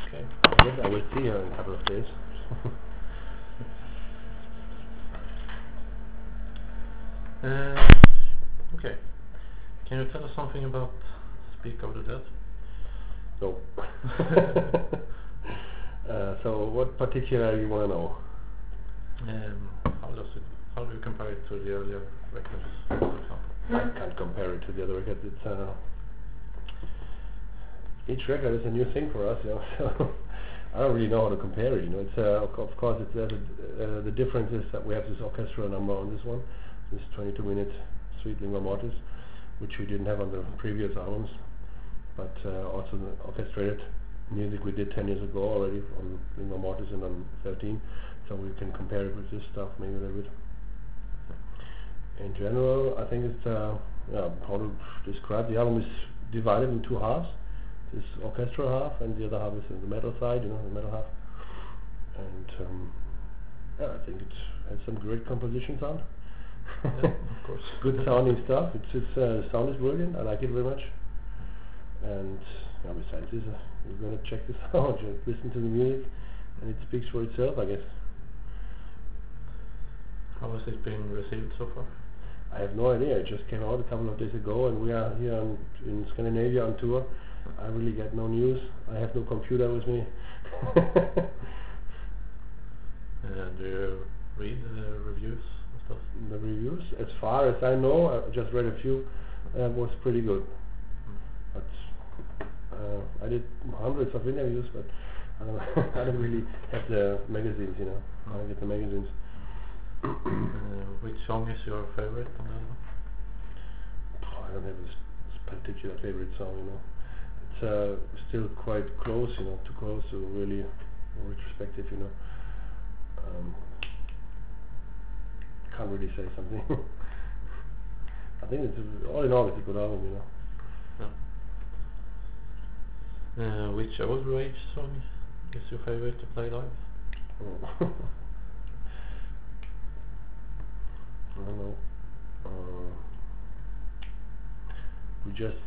Okay. I guess I will see her in a couple of days. Okay. Can you tell us something about Speak of the Dead? No. So what particular you want to know? How do you compare it to the earlier records, for example? I can't compare it to the other records. It's each record is a new thing for us, you know. So I don't really know how to compare it. You know, it's of course it's the difference is that we have this orchestral number on this one, this 22-minute Suite Lingua Mortis, which we didn't have on the previous albums, but also the orchestrated music we did 10 years ago already on Lingua Mortis and on 13, so we can compare it with this stuff maybe a little bit. In general, I think it's how to describe the album is divided in two halves. This orchestral half and the other half is in the metal side, you know, the metal half. And I think it has some great composition sound. Yeah, of course. Good sounding stuff. Its sound is brilliant. I like it very much. And besides this, we're gonna check this out. Just listen to the music, and it speaks for itself, I guess. How has it been received so far? I have no idea. It just came out a couple of days ago, and we are here in Scandinavia on tour. I really get no news. I have no computer with me. Do you read the reviews and stuff? The reviews, as far as I know, I just read a few, was pretty good. But I did hundreds of interviews, but I don't really have the magazines, you know. I don't get the magazines. Which song is your favorite on the album? I don't have this particular favorite song, you know. It's still quite close, you know, too close to really retrospective, you know. Can't really say something. I think it's all in all it's a good album, you know. Yeah. Which Old Rage song is your favorite to play live? Oh. I don't know. We just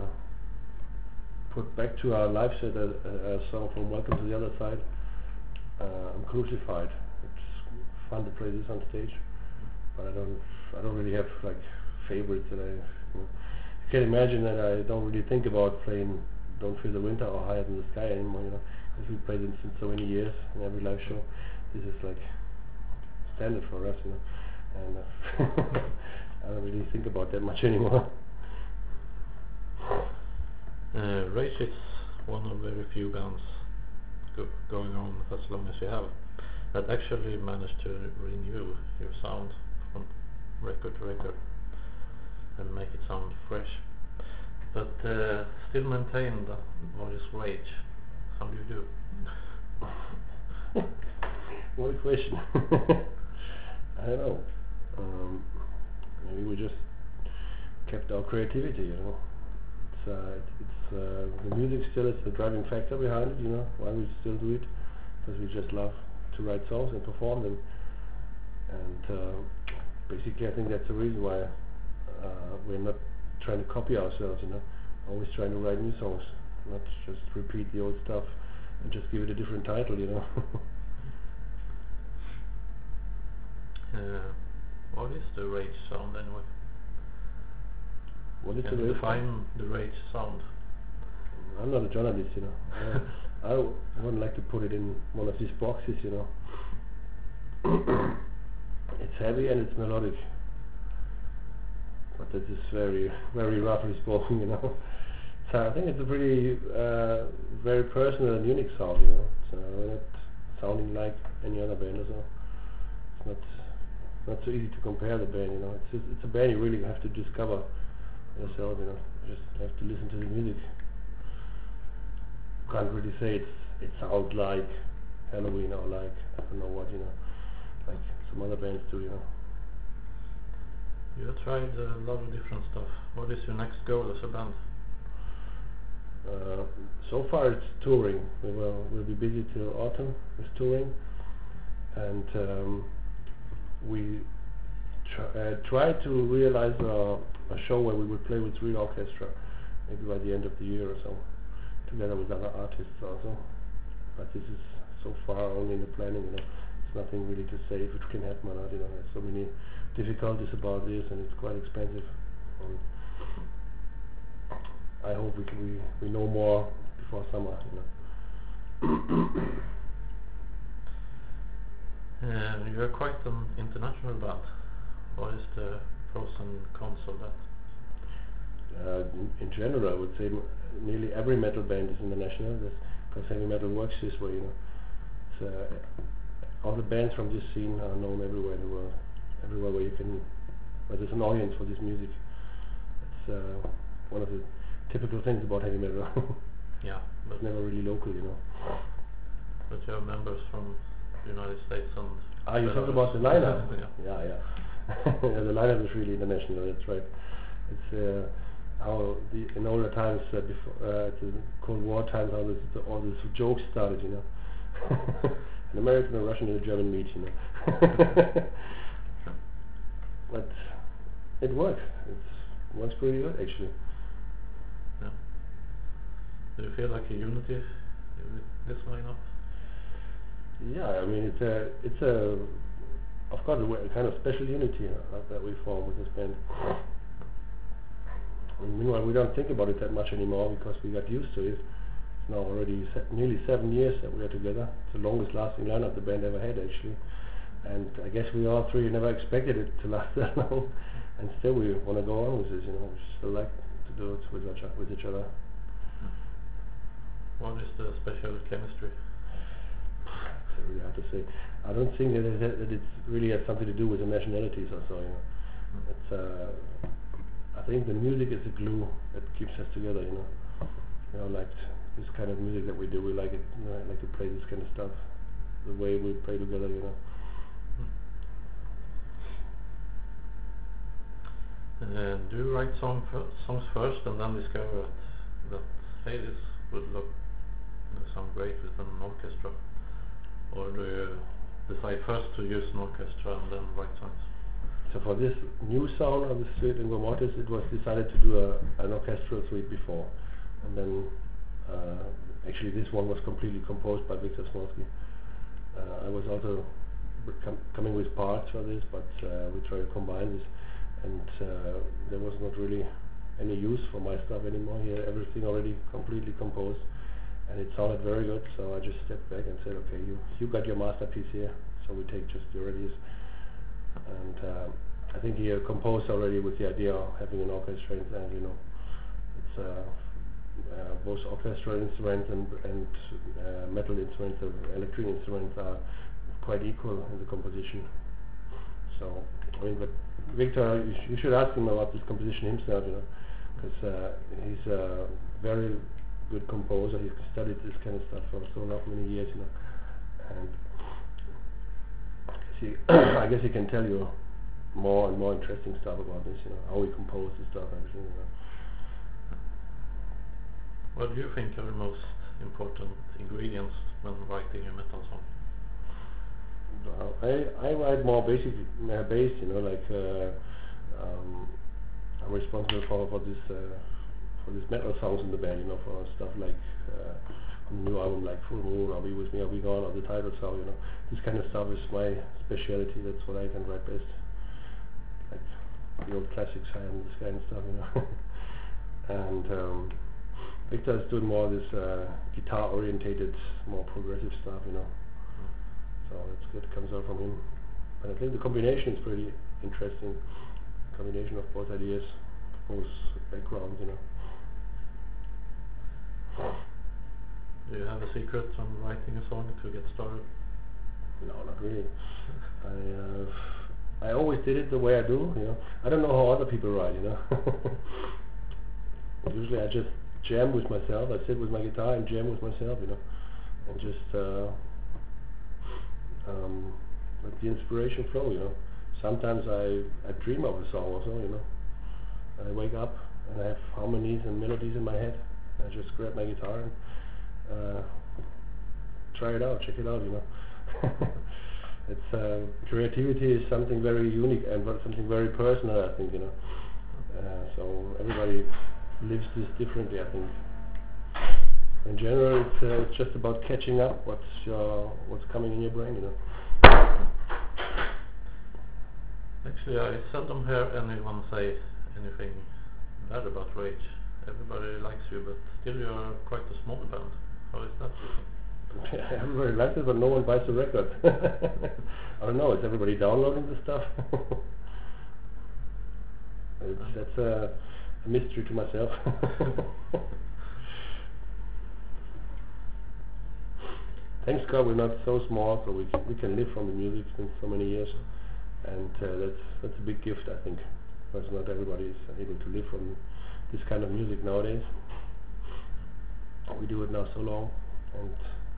put back to our live set a song from Welcome to the Other Side. I'm Crucified. It's fun to play this on stage, but I don't really have like favorites that you can imagine that I don't really think about playing Don't Fear the Winter or Higher Than the Sky anymore, you know, because we played it since so many years in every live show. This is like standard for us, you know, and I don't really think about that much anymore. Rage is one of very few bands going on as long as you have that actually managed to renew your sound from record to record and make it sound fresh, but still maintain what is Rage. How do you do? What a question. I don't know. Maybe we just kept our creativity, you know. The music still is the driving factor behind it, you know, why we still do it, because we just love to write songs and perform them, and basically I think that's the reason why we're not trying to copy ourselves, you know, always trying to write new songs, not just repeat the old stuff and just give it a different title, you know. What is the Rage sound anyway? What is Can you define the Rage sound? I'm not a journalist, you know. I wouldn't like to put it in one of these boxes, you know. It's heavy and it's melodic, but that is very, very roughly spoken, you know. So I think it's a pretty, very personal and unique sound, you know. We're not sounding like any other band or so. It's not so easy to compare the band, you know. It's a band you really have to discover yourself, you know. You just have to listen to the music. Can't really say it sounds like Halloween or like I don't know what, you know, like some other bands do, you know. You have tried a lot of different stuff. What is your next goal as a band? So far it's touring. We'll be busy till autumn with touring, and we try to realize a show where we would play with real orchestra, maybe by the end of the year or so, together with other artists also. but this is so far only in the planning, you know. It's nothing really to say if it can happen or not, you know. There's so many difficulties about this, and it's quite expensive. I hope we know more before summer, you know. You're quite an international band. What is the pros and cons of that? In general, I would say nearly every metal band is international, because heavy metal works this way, you know. It's, all the bands from this scene are known everywhere in the world, everywhere where there's an audience for this music. It's one of the typical things about heavy metal. Yeah, but it's never really local, you know. But you have members from the United States and... You talk about the lineup? Yeah. Yeah. Yeah, the lineup is really international, that's right. It's in older times, before at the Cold War times, how all these jokes started, you know. An American, a Russian, and a German meet, you know. But it works. It works pretty good, actually. Yeah. Do you feel like a unity with this lineup? Yeah, I mean it's a of course a kind of special unity that we form with this band. And meanwhile, we don't think about it that much anymore because we got used to it. It's now already nearly 7 years that we are together. It's the longest lasting lineup the band ever had, actually. And I guess we all three never expected it to last that long. And still we want to go on with this, you know. We still like to do it with each other. What is the special chemistry? It's really hard to say. I don't think that it really has something to do with the nationalities or so, you know. It's I think the music is the glue that keeps us together, you know. You know, like this kind of music that we do, we like it. You know, I like to play this kind of stuff, the way we play together, you know. Do you write songs first and then discover that hey, this would sound great with an orchestra, or do you decide first to use an orchestra and then write songs? So for this new sound of the Suite Lingua Mortis, it was decided to do an orchestral suite before, and then actually this one was completely composed by Victor Smolsky. I was also coming with parts for this, but we tried to combine this, and there was not really any use for my stuff anymore. He had everything already completely composed, and it sounded very good. So I just stepped back and said, okay, you got your masterpiece here, so we take just the ideas. And I think he composed already with the idea of having an orchestra, and you know, it's both orchestral instruments and metal instruments, electric instruments are quite equal in the composition. So I mean, but Victor, you should ask him about this composition himself, you know, because he's a very good composer. He studied this kind of stuff for so many years, you know, and I guess he can tell you more and more interesting stuff about this, you know, how he composed this stuff and everything, you know. What do you think are the most important ingredients when writing a metal song? I write more bass, you know, like I'm responsible for this metal songs in the band, you know, for stuff like on the new album like Full Moon, or Be With Me or Be Gone, or the title song, you know. This kind of stuff is my speciality. That's what I can write best. Like the old classics, High in the Sky and stuff, you know. And Victor is doing more this guitar-orientated, more progressive stuff, you know. So that's good. It comes out from him. And I think the combination is pretty interesting. Combination of both ideas, both backgrounds, you know. Do you have a secret on writing a song to get started? No, not really. I always did it the way I do, you know. I don't know how other people write, you know. Usually I just jam with myself. I sit with my guitar and jam with myself, you know, and just let the inspiration flow, you know. Sometimes I dream of a song also, you know. And I wake up and I have harmonies and melodies in my head. And I just grab my guitar and try it out, check it out, you know. It's creativity is something very unique and something very personal, I think, you know. So everybody lives this differently, I think. And general, it's just about catching up what's coming in your brain, you know. Actually, I seldom hear anyone say anything bad about Rage. Everybody likes you, but still you are quite a small band. How is that, you think? Everybody likes it, but no one buys the record. I don't know, is everybody downloading the stuff? That's a mystery to myself. Thanks God we're not so small, so we can live from the music since so many years, and that's a big gift, I think, because not everybody is able to live from this kind of music nowadays. We do it now so long, and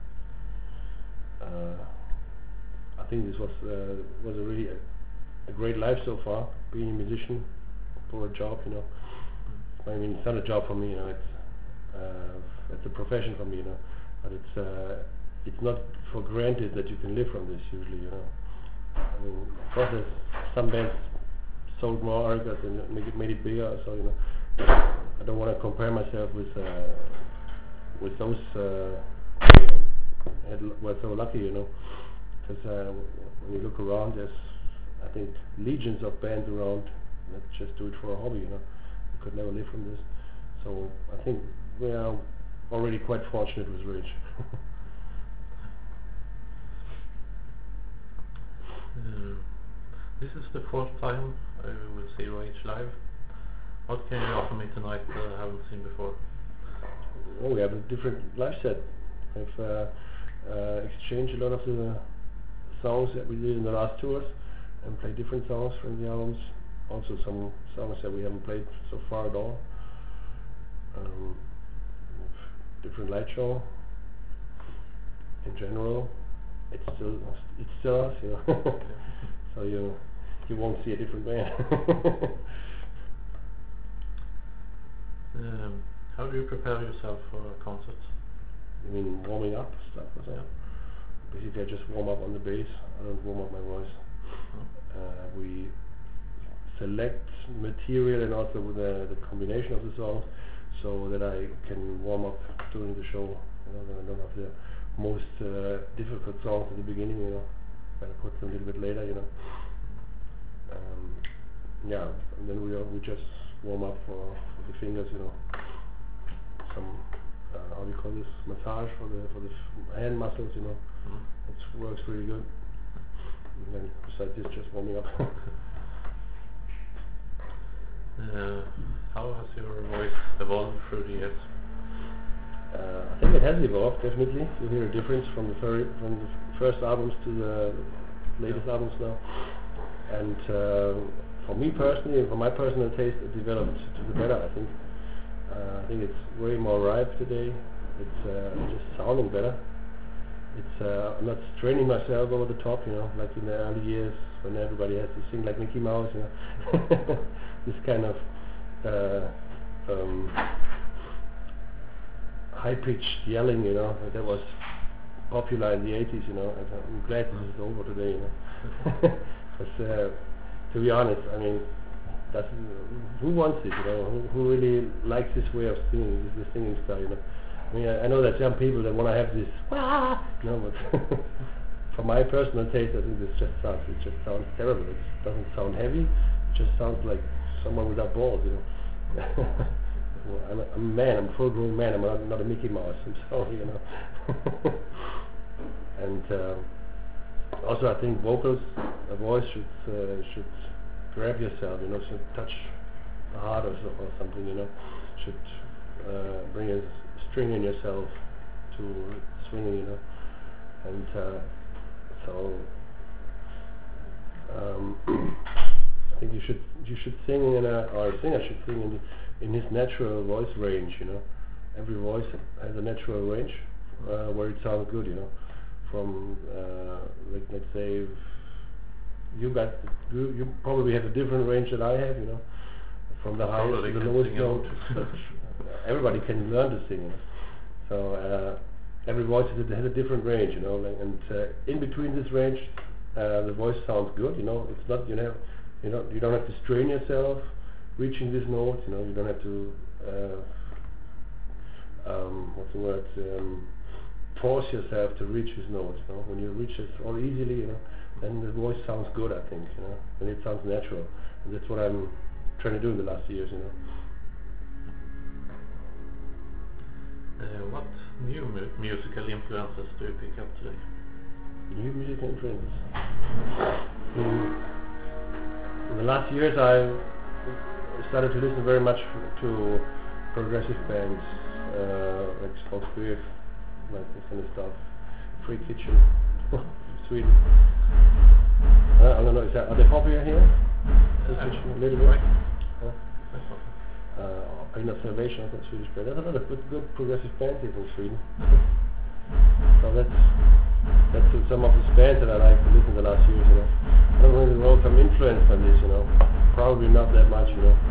I think this was a really a great life so far, being a musician for a job, you know. I mean, it's not a job for me, you know. It's a profession for me, you know. But it's not for granted that you can live from this usually, you know. I mean, of course, there's some bands sold more records and made it bigger, so you know. I don't want to compare myself with those were so lucky, you know. Because when you look around, there's I think legions of bands around that just do it for a hobby, you know. They could never live from this. So I think we are already quite fortunate with Rage. This is the fourth time I will see Rage live. What can you offer me tonight that I haven't seen before? Oh, we have a different live set. We've exchanged a lot of the songs that we did in the last tours and played different songs from the albums. Also some songs that we haven't played so far at all. Different light show. In general, it's still us, you know. So you won't see a different band. How do you prepare yourself for a concert? You mean warming up stuff? Yeah. Basically, I just warm up on the bass. I don't warm up my voice. We select material and also with the combination of the songs, so that I can warm up during the show. You know, that I don't have the most difficult songs at the beginning. You know, better put them a little bit later. You know. Yeah, and then we just warm up for the fingers. You know, some how do you call this, massage for the hand muscles. You know, it works really good. And then besides this, just warming up. How has your voice evolved through the years? I think it has evolved, definitely. You hear a difference from the first albums to the latest albums now. And for me personally, and for my personal taste, it developed to the better, I think. I think it's way more ripe today. It's just sounding better. I'm not straining myself over the top, you know, like in the early years when everybody has to sing like Mickey Mouse, you know. This kind of high-pitched yelling, you know, that was popular in the 80s, you know. And I'm glad this is over today, you know. Because to be honest, I mean, who wants it, you know? Who really likes this way of singing, this singing style, you know? I mean, I know that some people that want to have this, you know, but for my personal taste, I think it just sounds terrible. It doesn't sound heavy. It just sounds like someone without balls, you know. I'm a man. I'm a full-grown man. I'm not a Mickey Mouse. I'm sorry, you know. And also, I think vocals, a voice should grab yourself, you know, should touch the heart or something, you know. Should bring a string in yourself to swinging, you know. And I think you should sing or a singer should sing in his natural voice range, you know. Every voice has a natural range where it sounds good, you know. From like, let's say, you probably have a different range than I have, you know. From the highest to the lowest note. Everybody can learn to sing, you know. So every voice has a different range, you know. And in between this range, the voice sounds good, you know. It's not, you don't have to strain yourself reaching this note, you know. You don't have to what's the word, force yourself to reach his notes, you know. When you reach it all easily, you know, then the voice sounds good, I think, you know, and it sounds natural. And that's what I'm trying to do in the last years, you know. What new musical influences do you pick up today? New musical influences? In the last years I started to listen very much to progressive bands, like Spottswick, like this kind of stuff. Free Kitchen, Sweden. I don't know, are they popular here? A little bit. Right. Pain of Salvation, that's a Swedish band. There's a lot of good progressive bands here in Sweden. So that's some of the bands that I like to listen to the last years, you know. I don't really know if I'm influenced by this, you know. Probably not that much, you know.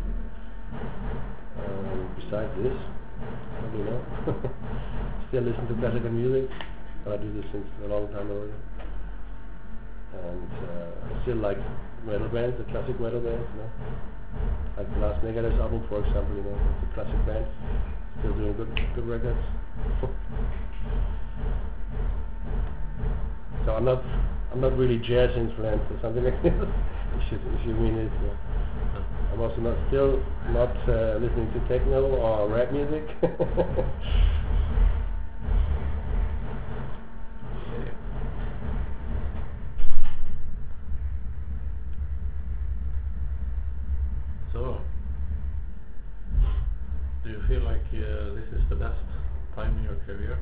Besides this, I don't know. Still listen to classical music. I do this since a long time already. And I still like metal bands, the classic metal bands, you know. Like the last Megadeth album, for example, you know, it's a classic band, still doing good records. So I'm not really jazz influenced or something like this. if you mean it. I'm also still not listening to techno or rap music. So, do you feel like this is the best time in your career?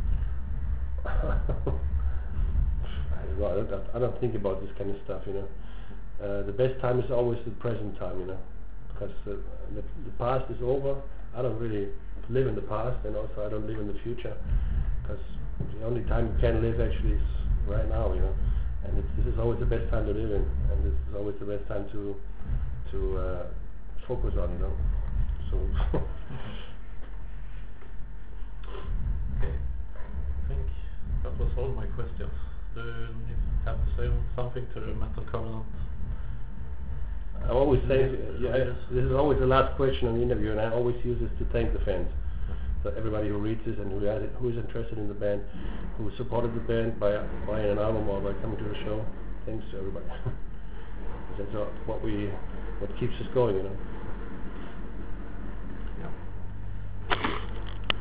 I don't think about this kind of stuff, you know. The best time is always the present time, you know, because the past is over. I don't really live in the past, and also I don't live in the future, because the only time you can live actually is right now, you know. And this is always the best time to live in, and this is always the best time to focus on, you know. So. Okay, I think that was all my questions. Do you have to say something to the Metal Covenant? I always say, this is always the last question on the interview, and I always use this to thank the fans. So everybody who reads this and who is interested in the band, who supported the band by buying an album or by coming to the show, thanks to everybody. That's what keeps us going, you know.